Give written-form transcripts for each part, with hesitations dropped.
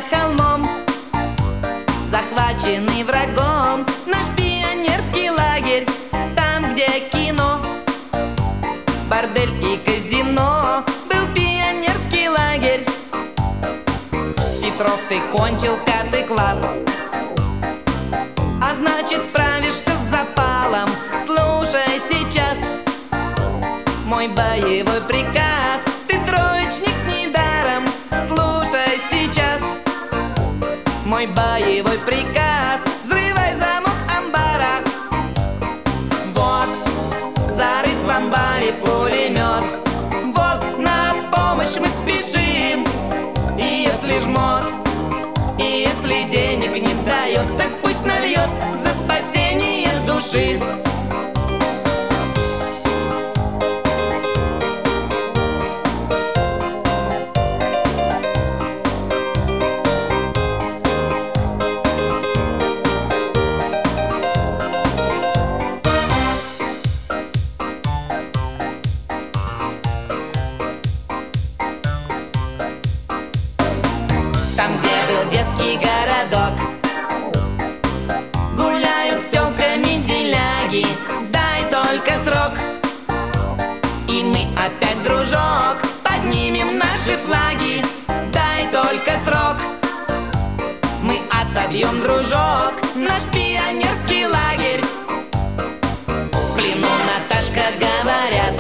холмом, захваченный врагом. Наш пионерский лагерь, там, где кино, бордель и казино. Был пионерский лагерь. Петров, ты кончил 5 класс, а значит справишься с запалом. Слушай сейчас мой боевой приказ. Ты троечник недаром. Слушай сейчас мой боевой приказ. Взрывай замок амбара. Вот зарыт в амбаре пулемет. Вот на помощь мы спешим. И если жмот, и если денег не дает, так пусть нальет за спасение души. Там, где был детский городок, гуляют с тёлками деляги. Дай только срок, и мы опять, дружок, поднимем наши флаги. Дай только срок, мы отобьем, дружок, наш пионерский лагерь. В плену, Наташка, говорят,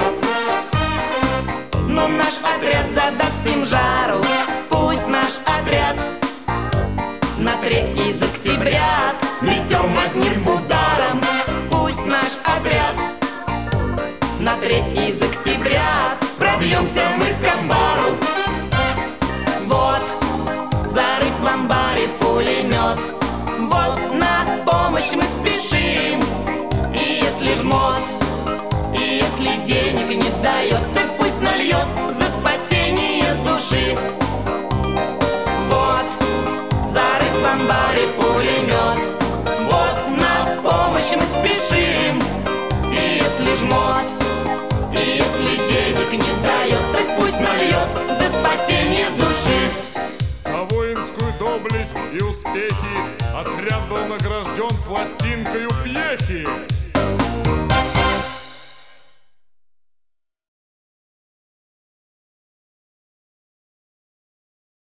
но наш отряд задаст им жару. Пусть наш отряд на 3 из октября сметем одним ударом. Пусть наш отряд на 3 из октября пробьемся мы к амбару. Вот зарыт в амбаре пулемет. Вот на помощь мы спешим. И если жмот, и если денег не дает, так пусть нальет за спасение души. Вот зарыт в амбаре пулемет. Вот на помощь мы спешим. И если жмот, и если денег не дает, так пусть нальет за спасение души. За воинскую доблесть и успехи отряд был награжден пластинкою пьехи.